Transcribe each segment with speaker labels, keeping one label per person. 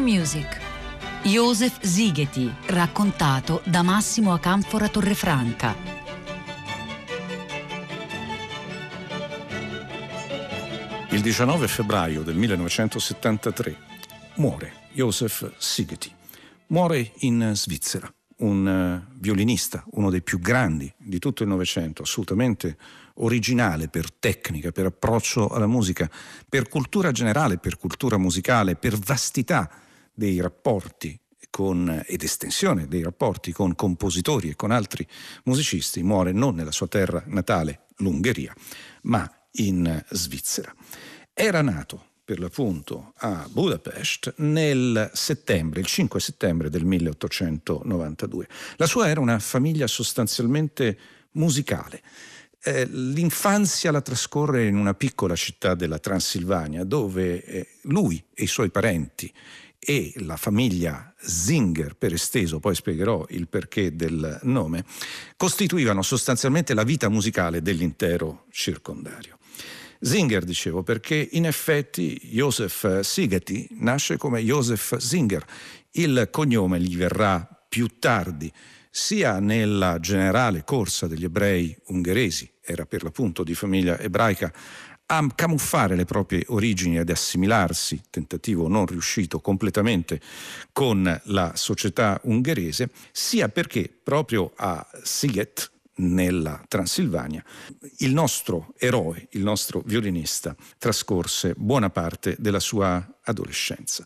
Speaker 1: Music. Joseph Szigeti, raccontato da Massimo Acanfora Torrefranca.
Speaker 2: Il 19 febbraio del 1973 muore Joseph Szigeti. Muore in Svizzera. Un violinista, uno dei più grandi di tutto il Novecento, assolutamente originale per tecnica, per approccio alla musica, per cultura generale, per cultura musicale, per vastità dei rapporti ed estensione dei rapporti con compositori e con altri musicisti. Muore non nella sua terra natale, l'Ungheria, ma in Svizzera. Era nato per l'appunto a Budapest il 5 settembre del 1892. La sua era una famiglia sostanzialmente musicale. L'infanzia la trascorre in una piccola città della Transilvania, dove lui e i suoi parenti e la famiglia Singer, per esteso, poi spiegherò il perché del nome, costituivano sostanzialmente la vita musicale dell'intero circondario. Singer, dicevo, perché in effetti Joseph Szigeti nasce come Joseph Singer. Il cognome gli verrà più tardi, sia nella generale corsa degli ebrei ungheresi, era per l'appunto di famiglia ebraica, a camuffare le proprie origini ed assimilarsi, tentativo non riuscito completamente, con la società ungherese, sia perché proprio a Sziget, nella Transilvania, il nostro eroe, il nostro violinista, trascorse buona parte della sua adolescenza.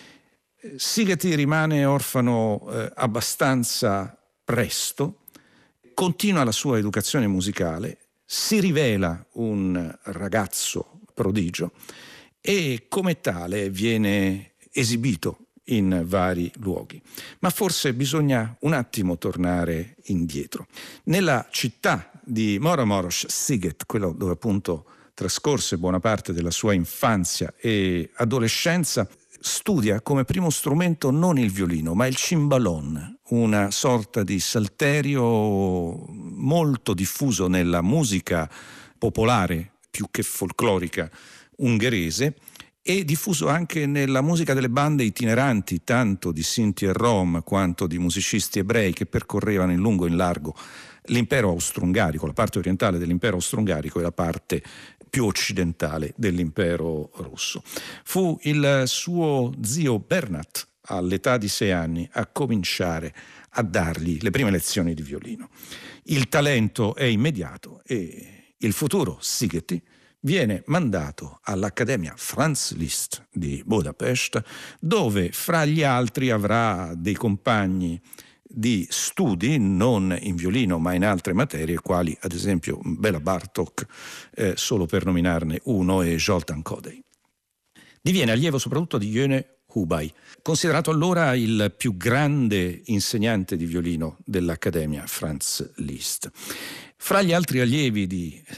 Speaker 2: Szigeti rimane orfano abbastanza presto, continua la sua educazione musicale, si rivela un ragazzo prodigio e come tale viene esibito in vari luoghi. Ma forse bisogna un attimo tornare indietro. Nella città di Máramaros-Sziget, quello dove appunto trascorse buona parte della sua infanzia e adolescenza, studia come primo strumento non il violino, ma il cimbalon, una sorta di salterio molto diffuso nella musica popolare, più che folclorica, ungherese, e diffuso anche nella musica delle bande itineranti, tanto di Sinti e Rom quanto di musicisti ebrei che percorrevano in lungo e in largo l'impero austro-ungarico, la parte orientale dell'impero austro-ungarico e la parte più occidentale dell'impero russo. Fu il suo zio Bernat, all'età di 6 anni, a cominciare a dargli le prime lezioni di violino. Il talento è immediato e il futuro Szigeti viene mandato all'Accademia Franz Liszt di Budapest, dove fra gli altri avrà dei compagni di studi non in violino ma in altre materie, quali ad esempio Béla Bartók, solo per nominarne uno, e Zoltán Kodály. Diviene allievo soprattutto di Jone Hubay, considerato allora il più grande insegnante di violino dell'Accademia Franz Liszt. Fra gli altri allievi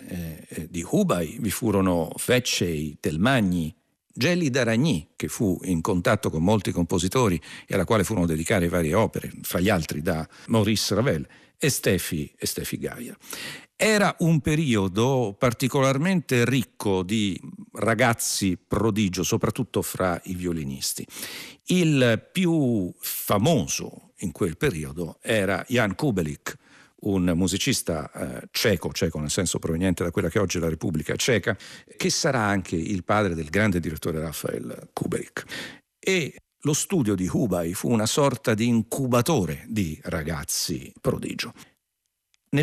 Speaker 2: di Hubay vi furono Vecsey, Telmagni, Geli d'Aragny, che fu in contatto con molti compositori e alla quale furono dedicate varie opere, fra gli altri da Maurice Ravel, e Steffi Gaia. Era un periodo particolarmente ricco di ragazzi prodigio, soprattutto fra i violinisti. Il più famoso in quel periodo era Jan Kubelik, un musicista ceco nel senso proveniente da quella che oggi è la Repubblica Ceca, che sarà anche il padre del grande direttore Rafael Kubelik. E lo studio di Hubay fu una sorta di incubatore di ragazzi prodigio. Nel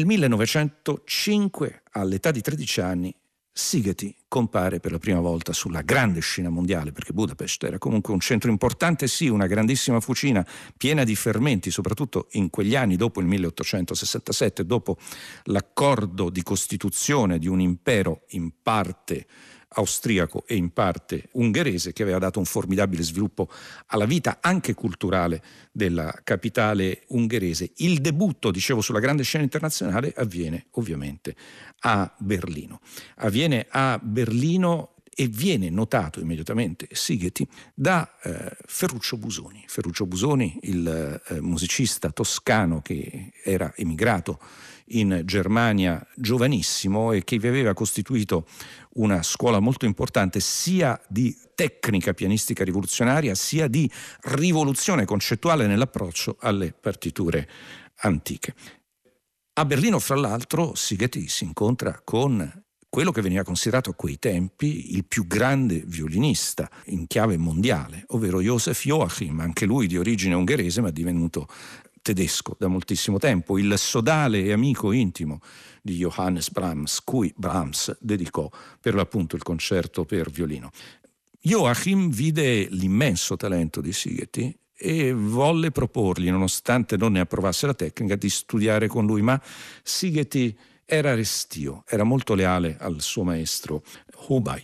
Speaker 2: 1905, all'età di 13 anni, Szigeti compare per la prima volta sulla grande scena mondiale, perché Budapest era comunque un centro importante, sì, una grandissima fucina piena di fermenti, soprattutto in quegli anni dopo il 1867, dopo l'accordo di costituzione di un impero in parte austriaco e in parte ungherese, che aveva dato un formidabile sviluppo alla vita anche culturale della capitale ungherese. Il debutto, dicevo, sulla grande scena internazionale avviene ovviamente a Berlino. Avviene a Berlino e viene notato immediatamente Sigeti da Ferruccio Busoni. Ferruccio Busoni, il musicista toscano che era emigrato in Germania giovanissimo e che vi aveva costituito una scuola molto importante sia di tecnica pianistica rivoluzionaria sia di rivoluzione concettuale nell'approccio alle partiture antiche. A Berlino, fra l'altro, Sigeti si incontra con quello che veniva considerato a quei tempi il più grande violinista in chiave mondiale, ovvero Joseph Joachim, anche lui di origine ungherese ma divenuto tedesco da moltissimo tempo, il sodale e amico intimo di Johannes Brahms, cui Brahms dedicò per l'appunto il concerto per violino. Joachim vide l'immenso talento di Sigeti e volle proporgli, nonostante non ne approvasse la tecnica, di studiare con lui, ma Sigeti era restio, era molto leale al suo maestro Hubay.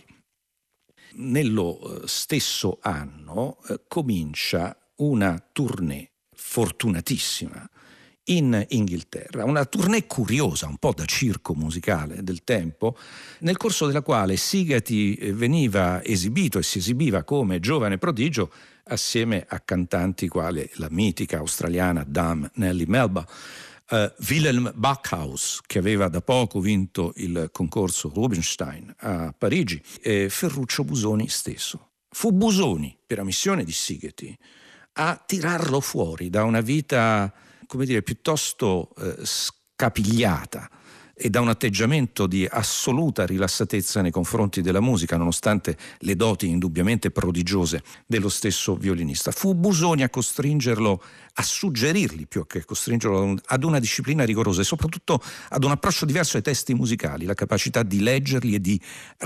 Speaker 2: Nello stesso anno comincia una tournée fortunatissima in Inghilterra, una tournée curiosa, un po' da circo musicale del tempo, nel corso della quale Sigeti veniva esibito e si esibiva come giovane prodigio assieme a cantanti quali la mitica australiana Dame Nellie Melba, Wilhelm Backhaus, che aveva da poco vinto il concorso Rubinstein a Parigi, e Ferruccio Busoni stesso. Fu Busoni, per ammissione di Sigeti, a tirarlo fuori da una vita, come dire, piuttosto scapigliata e da un atteggiamento di assoluta rilassatezza nei confronti della musica, nonostante le doti indubbiamente prodigiose dello stesso violinista. Fu Busoni a costringerlo, a suggerirgli più che costringerlo ad una disciplina rigorosa e soprattutto ad un approccio diverso ai testi musicali, la capacità di leggerli e di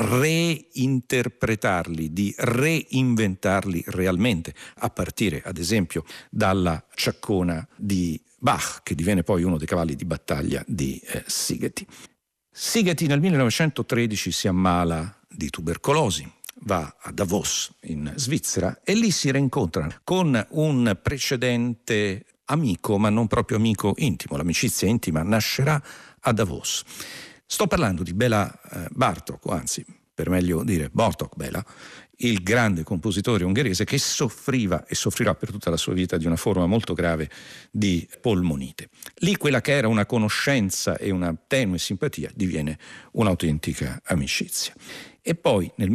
Speaker 2: reinterpretarli, di reinventarli realmente, a partire ad esempio dalla Ciaccona di Bach, che diviene poi uno dei cavalli di battaglia di Sigeti. Sigeti nel 1913 si ammala di tubercolosi, va a Davos in Svizzera e lì si rincontra con un precedente amico, ma non proprio amico intimo. L'amicizia intima nascerà a Davos. Sto parlando di Béla Bartók, o anzi, per meglio dire Bartók Béla, il grande compositore ungherese che soffriva e soffrirà per tutta la sua vita di una forma molto grave di polmonite. Lì quella che era una conoscenza e una tenue simpatia diviene un'autentica amicizia. E poi nel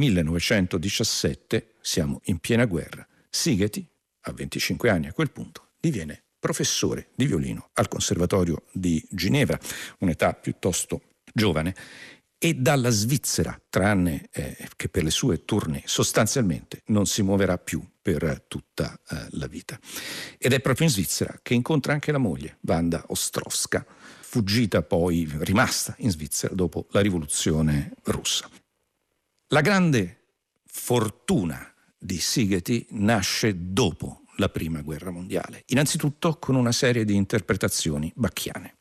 Speaker 2: 1917, siamo in piena guerra, Sigeti, a 25 anni a quel punto, diviene professore di violino al Conservatorio di Ginevra, un'età piuttosto giovane, e dalla Svizzera, tranne che per le sue tournée, sostanzialmente non si muoverà più per tutta la vita. Ed è proprio in Svizzera che incontra anche la moglie, Wanda Ostrowska, fuggita poi, rimasta in Svizzera dopo la rivoluzione russa. La grande fortuna di Sigeti nasce dopo la Prima Guerra Mondiale, innanzitutto con una serie di interpretazioni bacchiane.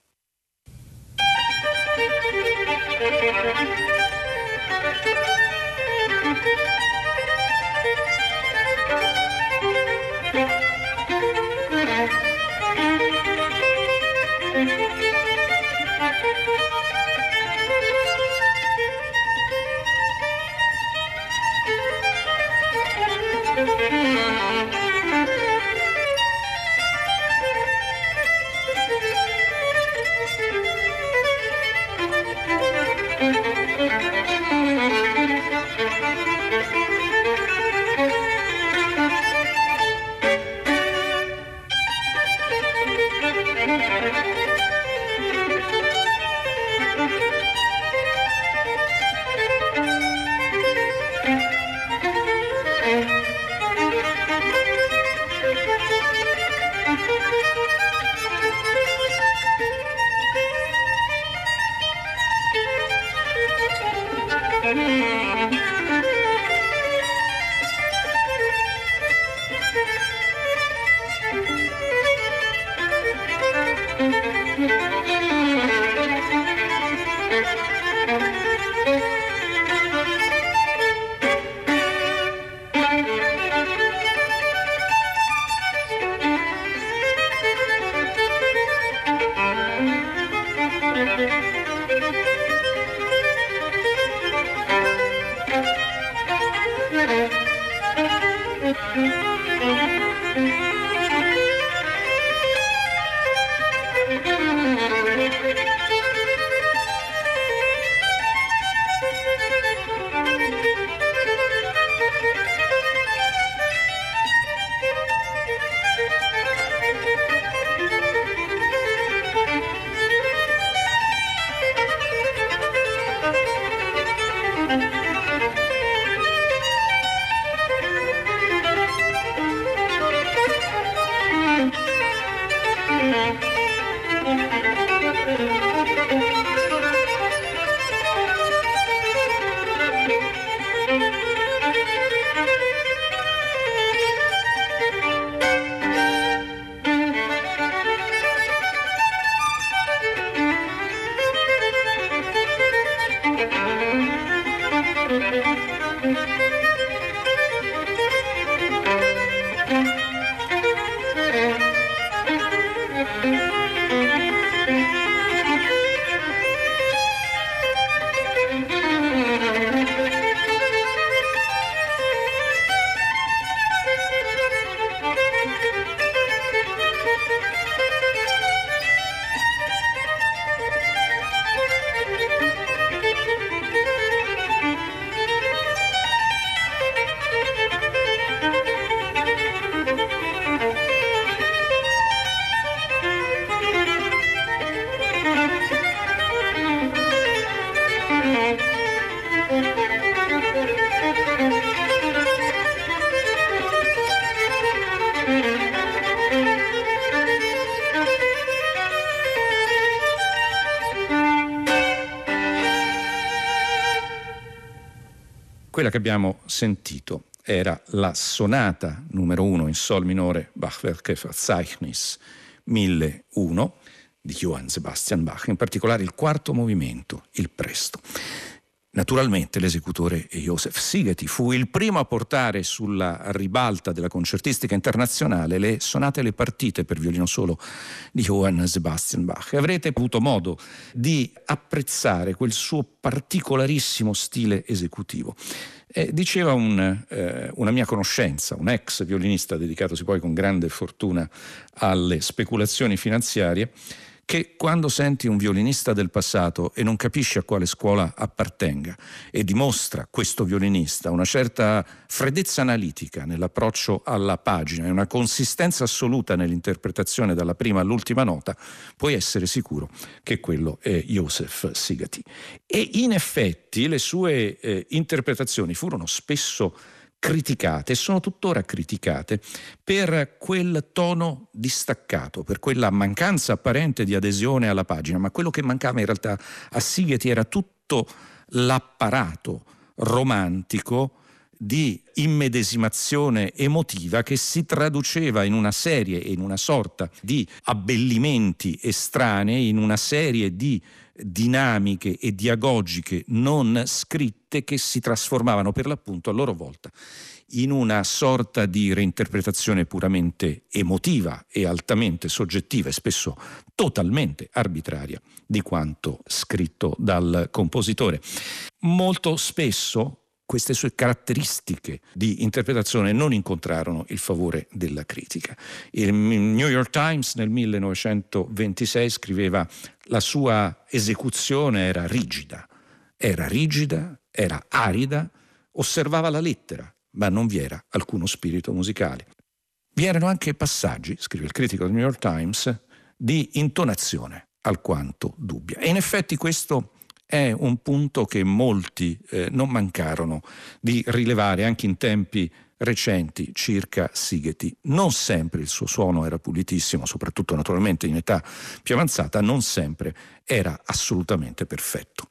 Speaker 2: Quella che abbiamo sentito era la sonata numero 1 in sol minore, Bachwerke Verzeichnis 1001 di Johann Sebastian Bach, in particolare il quarto movimento, il presto. Naturalmente l'esecutore Joseph Szigeti fu il primo a portare sulla ribalta della concertistica internazionale le sonate e le partite per violino solo di Johann Sebastian Bach, e avrete avuto modo di apprezzare quel suo particolarissimo stile esecutivo. Diceva una mia conoscenza, un ex violinista dedicatosi poi con grande fortuna alle speculazioni finanziarie, che quando senti un violinista del passato e non capisci a quale scuola appartenga e dimostra questo violinista una certa freddezza analitica nell'approccio alla pagina e una consistenza assoluta nell'interpretazione dalla prima all'ultima nota, puoi essere sicuro che quello è Joseph Szigeti. E in effetti le sue interpretazioni furono spesso criticate e sono tuttora criticate per quel tono distaccato, per quella mancanza apparente di adesione alla pagina, ma quello che mancava in realtà a Szigeti era tutto l'apparato romantico di immedesimazione emotiva che si traduceva in una serie e in una sorta di abbellimenti estranei, in una serie di dinamiche e diagogiche non scritte che si trasformavano per l'appunto a loro volta in una sorta di reinterpretazione puramente emotiva e altamente soggettiva e spesso totalmente arbitraria di quanto scritto dal compositore. Molto spesso queste sue caratteristiche di interpretazione non incontrarono il favore della critica. Il New York Times nel 1926 scriveva: la sua esecuzione era rigida, era arida, osservava la lettera, ma non vi era alcuno spirito musicale. Vi erano anche passaggi, scrive il critico del New York Times, di intonazione alquanto dubbia. E in effetti questo è un punto che molti non mancarono di rilevare anche in tempi recenti circa Szigeti. Non sempre il suo suono era pulitissimo, soprattutto naturalmente in età più avanzata, non sempre era assolutamente perfetto.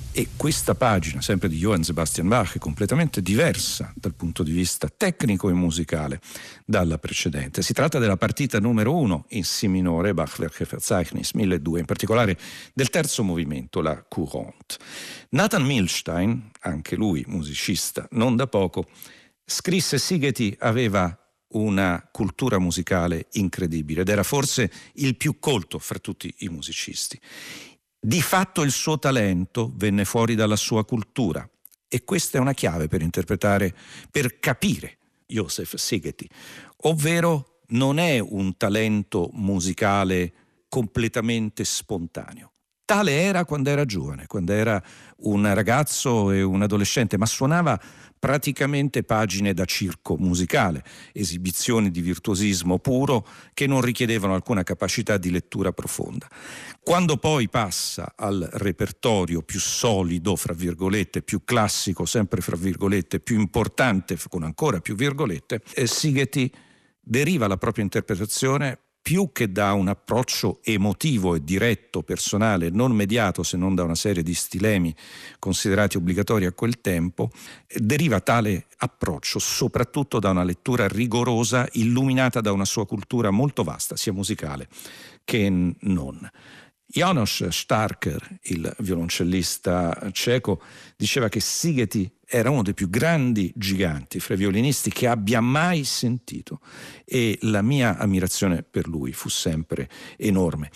Speaker 2: E questa pagina, sempre di Johann Sebastian Bach, è completamente diversa dal punto di vista tecnico e musicale dalla precedente. Si tratta della partita numero 1 in Si minore, Bach-Werkverzeichnis 1002, in particolare del terzo movimento, la Courante. Nathan Milstein, anche lui musicista non da poco, scrisse: Szigeti aveva una cultura musicale incredibile ed era forse il più colto fra tutti i musicisti. Di fatto il suo talento venne fuori dalla sua cultura, e questa è una chiave per interpretare, per capire József Szigeti, ovvero non è un talento musicale completamente spontaneo. Tale era quando era giovane, quando era un ragazzo e un adolescente, ma suonava praticamente pagine da circo musicale, esibizioni di virtuosismo puro che non richiedevano alcuna capacità di lettura profonda. Quando poi passa al repertorio più solido, fra virgolette, più classico, sempre fra virgolette, più importante, con ancora più virgolette, Szigeti deriva la propria interpretazione più che da un approccio emotivo e diretto, personale, non mediato se non da una serie di stilemi considerati obbligatori a quel tempo, deriva tale approccio soprattutto da una lettura rigorosa, illuminata da una sua cultura molto vasta, sia musicale che non. János Starker, il violoncellista ceco, diceva che Szigeti era uno dei più grandi giganti fra i violinisti che abbia mai sentito, e la mia ammirazione per lui fu sempre enorme.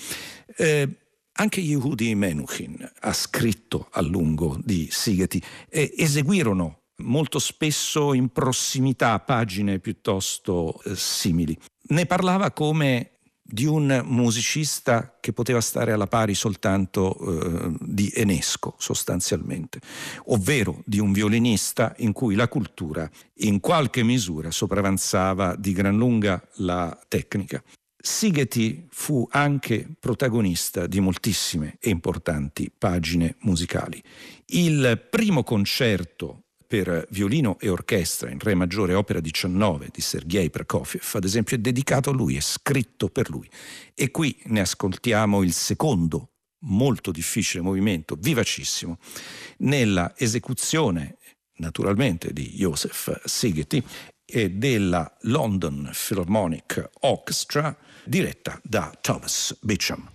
Speaker 2: Anche Yehudi Menuhin ha scritto a lungo di Szigeti e eseguirono molto spesso in prossimità pagine piuttosto simili. Ne parlava come di un musicista che poteva stare alla pari soltanto di Enesco, sostanzialmente, ovvero di un violinista in cui la cultura in qualche misura sopravanzava di gran lunga la tecnica. Szigeti fu anche protagonista di moltissime e importanti pagine musicali. Il primo concerto per violino e orchestra in re maggiore, opera 19 di Sergei Prokofiev, ad esempio, è dedicato a lui, è scritto per lui. E qui ne ascoltiamo il secondo, molto difficile movimento, vivacissimo, nella esecuzione naturalmente di József Szigeti e della London Philharmonic Orchestra, diretta da Thomas Beecham.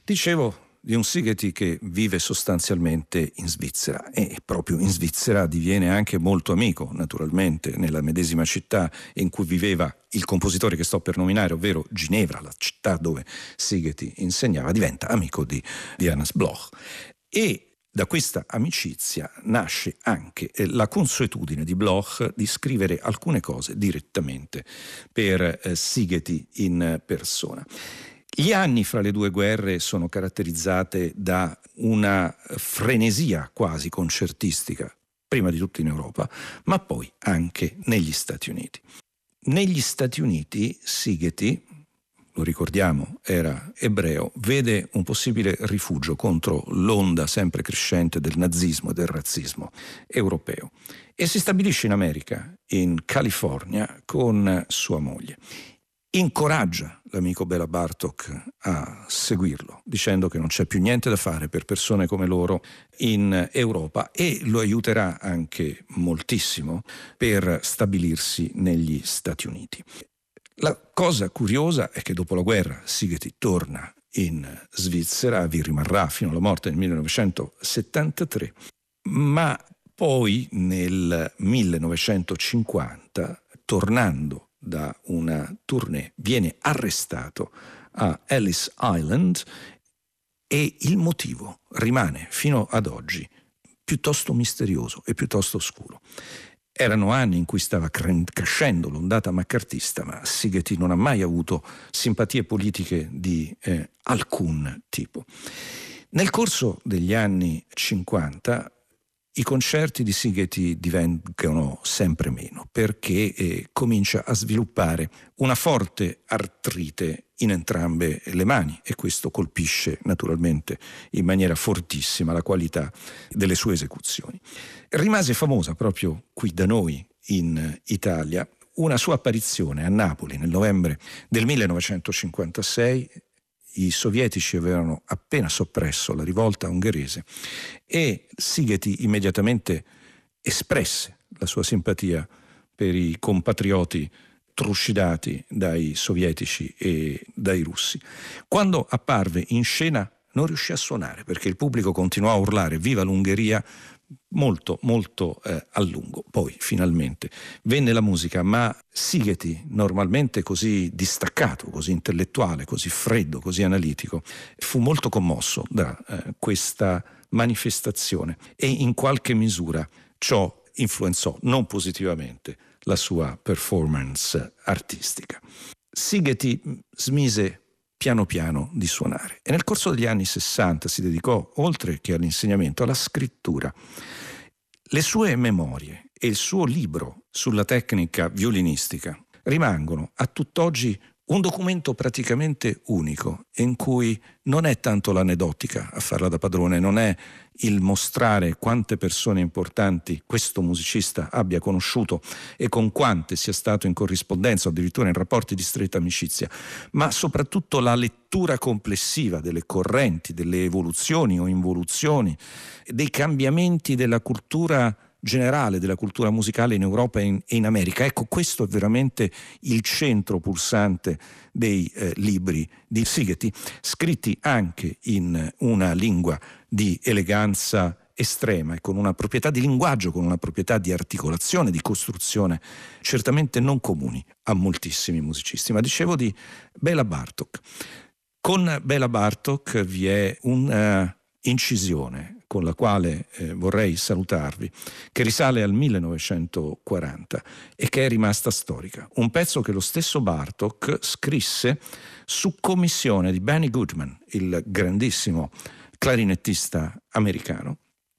Speaker 2: Dicevo di un Szigeti che vive sostanzialmente in Svizzera e proprio in Svizzera diviene anche molto amico, naturalmente, nella medesima città in cui viveva il compositore che sto per nominare, ovvero Ginevra, la città dove Szigeti insegnava, diventa amico di Hannes Bloch. E da questa amicizia nasce anche la consuetudine di Bloch di scrivere alcune cose direttamente per Szigeti in persona. Gli anni fra le due guerre sono caratterizzate da una frenesia quasi concertistica, prima di tutto in Europa, ma poi anche negli Stati Uniti. Negli Stati Uniti Szigeti, lo ricordiamo, era ebreo, vede un possibile rifugio contro l'onda sempre crescente del nazismo e del razzismo europeo e si stabilisce in America, in California, con sua moglie. Incoraggia l'amico Béla Bartók a seguirlo, dicendo che non c'è più niente da fare per persone come loro in Europa e lo aiuterà anche moltissimo per stabilirsi negli Stati Uniti. La cosa curiosa è che dopo la guerra Szigeti torna in Svizzera, vi rimarrà fino alla morte nel 1973, ma poi nel 1950, tornando da una tournée, viene arrestato a Ellis Island e il motivo rimane fino ad oggi piuttosto misterioso e piuttosto oscuro. Erano anni in cui stava crescendo l'ondata maccartista, ma Szigeti non ha mai avuto simpatie politiche di alcun tipo. Nel corso degli anni 50 i concerti di Szigeti divengono sempre meno perché comincia a sviluppare una forte artrite in entrambe le mani e questo colpisce naturalmente in maniera fortissima la qualità delle sue esecuzioni. Rimase famosa proprio qui da noi in Italia una sua apparizione a Napoli nel novembre del 1956. I sovietici avevano appena soppresso la rivolta ungherese e Szigeti immediatamente espresse la sua simpatia per i compatrioti truscidati dai sovietici e dai russi. Quando apparve in scena non riuscì a suonare perché il pubblico continuò a urlare "Viva l'Ungheria" molto a lungo. Poi finalmente venne la musica, ma Szigeti, normalmente così distaccato, così intellettuale, così freddo, così analitico, fu molto commosso da questa manifestazione e in qualche misura ciò influenzò non positivamente la sua performance artistica. Szigeti smise piano piano di suonare e nel corso degli anni 60 si dedicò, oltre che all'insegnamento, alla scrittura. Le sue memorie e il suo libro sulla tecnica violinistica rimangono a tutt'oggi un documento praticamente unico in cui non è tanto l'aneddotica a farla da padrone, non è il mostrare quante persone importanti questo musicista abbia conosciuto e con quante sia stato in corrispondenza o addirittura in rapporti di stretta amicizia, ma soprattutto la lettura complessiva delle correnti, delle evoluzioni o involuzioni, dei cambiamenti della cultura generale, della cultura musicale in Europa e in America. Ecco, questo è veramente il centro pulsante dei libri di Szigeti, scritti anche in una lingua di eleganza estrema e con una proprietà di linguaggio, con una proprietà di articolazione, di costruzione certamente non comuni a moltissimi musicisti. Ma dicevo di Béla Bartók. Con Béla Bartók vi è un'incisione con la quale vorrei salutarvi, che risale al 1940 e che è rimasta storica. Un pezzo che lo stesso Bartók scrisse su commissione di Benny Goodman, il grandissimo clarinettista americano,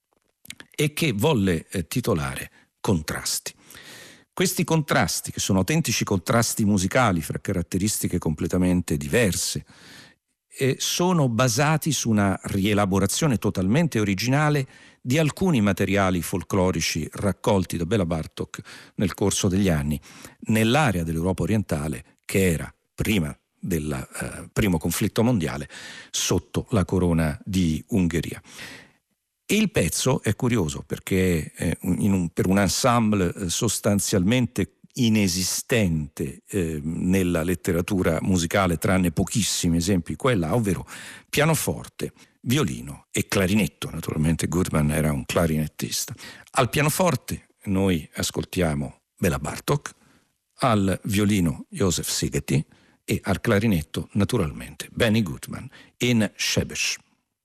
Speaker 2: e che volle titolare Contrasti. Questi contrasti, che sono autentici contrasti musicali fra caratteristiche completamente diverse, sono basati su una rielaborazione totalmente originale di alcuni materiali folclorici raccolti da Béla Bartók nel corso degli anni nell'area dell'Europa orientale che era, prima del primo conflitto mondiale, sotto la corona di Ungheria. E il pezzo è curioso perché per un ensemble sostanzialmente inesistente nella letteratura musicale, tranne pochissimi esempi qua e là, ovvero pianoforte, violino e clarinetto. Naturalmente Goodman era un clarinettista. Al pianoforte noi ascoltiamo Bela Bartok, al violino József Szigeti e al clarinetto naturalmente Benny Goodman in Shebesh.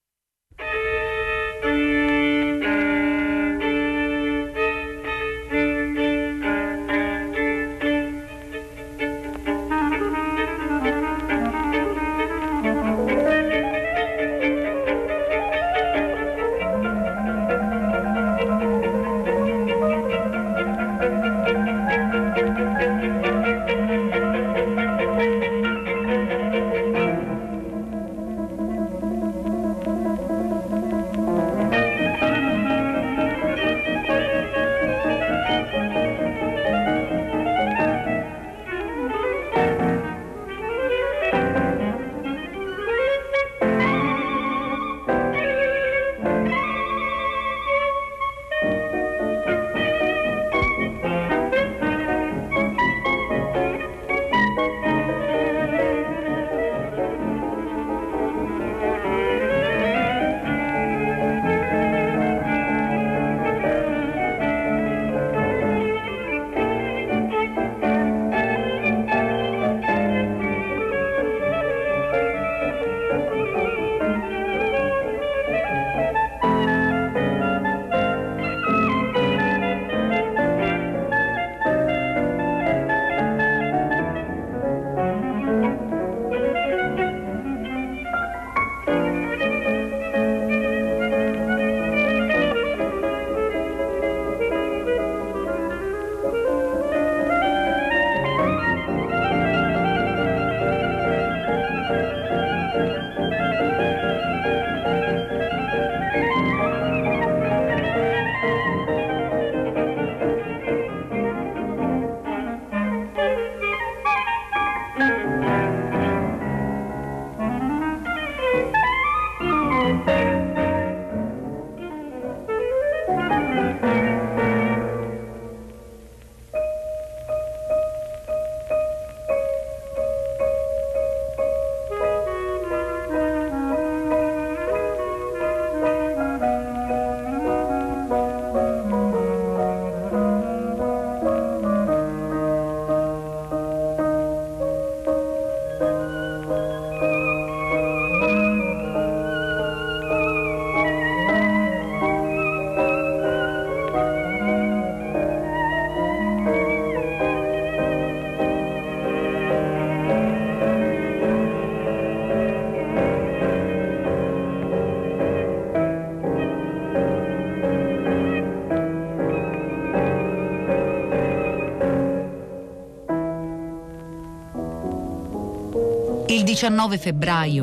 Speaker 1: Il 19 febbraio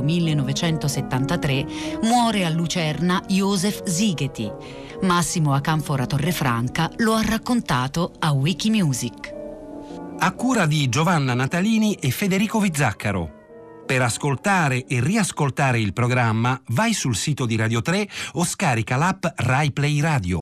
Speaker 1: 1973 muore a Lucerna József Szigeti. Massimo Acanfora Torrefranca lo ha raccontato a Wikimusic.
Speaker 3: A cura di Giovanna Natalini e Federico Vizzaccaro. Per ascoltare e riascoltare il programma vai sul sito di Radio 3 o scarica l'app Rai Play Radio.